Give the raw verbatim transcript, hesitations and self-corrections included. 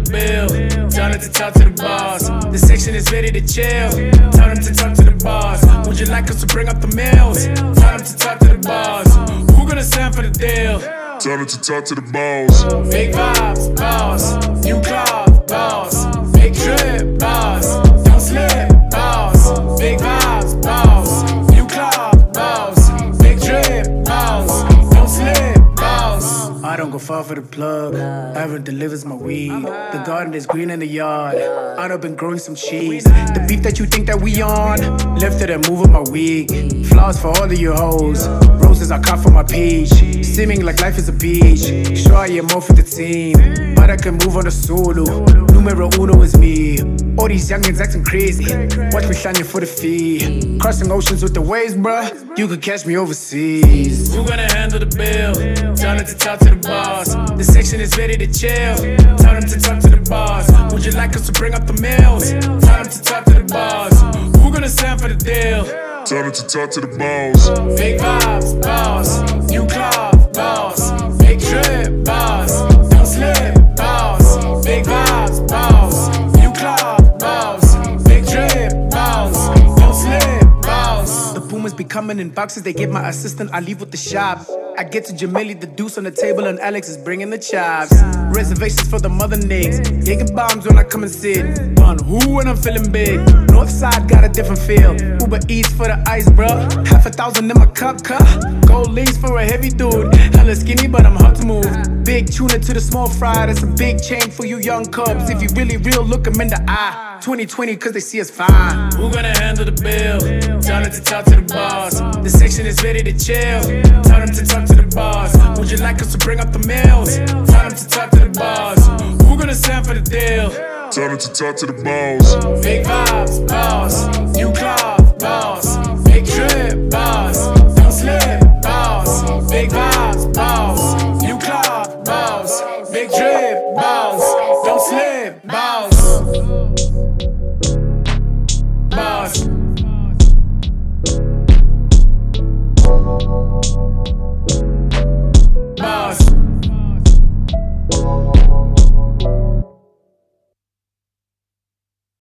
the bill. Tell them to talk to the boss. The section is ready to chill. Tell them to talk to the boss. Would you like us to bring up the meals? Tell them to talk to the boss. Who gonna stand for the deal? Tell them to talk to the boss. Big vibes, boss. New club, boss. Big trip, boss. Don't slip, boss. Big vibes, boss. New club, boss. Big trip, boss. Don't slip, boss. I don't go far for the plug. Ever delivers my weed. The garden is green in the yard. I done been growing some cheese. The beef that you think that we on, lifted and moving my wig. Flowers for all of your hoes. Roses I caught for my peach. Seeming like life is a beach. Sure I am more for the team, but I can move on a solo. Numero uno is me. All these youngins acting crazy. Watch me shining for the fee. Crossing oceans with the waves, bruh. You could catch me overseas. Who gonna handle the bill? Tell them to talk to the boss. The section is ready to chill. Tell them to talk to the boss. Would you like us to bring up the meals? Tell them to talk to the boss. Who gonna stand for the deal? Tell them to talk to the boss. Big vibes, boss. New club, boss. Big trip, boss. Don't slip, boss. Big vibes, boss. New club, boss. Big trip, boss. Don't slip, boss. The boomers be coming in boxes. They get my assistant. I leave with the shop. I get to Jamili, the deuce on the table, and Alex is bringing the chops. Reservations for the mother niggas. Taking bombs when I come and sit. On who when I'm feeling big. Northside got a different feel. Uber Eats for the ice, bruh. Half a thousand in my cup, cup. Gold links for a heavy dude. Hella skinny, but I'm hard to move. Big tuna to the small fry. That's a big chain for you young cubs. If you really real, look them in the eye. twenty twenty, cause they see us fine. Who gonna handle the bill? Tell them to talk to the boss. The section is ready to chill. Tell them to talk to the boss. Would you like us to bring up the meals? Tell them to talk to the boss. Who gonna stand for the deal? Tell them to talk to the boss. Big vibes, boss. New club, boss. Big trip,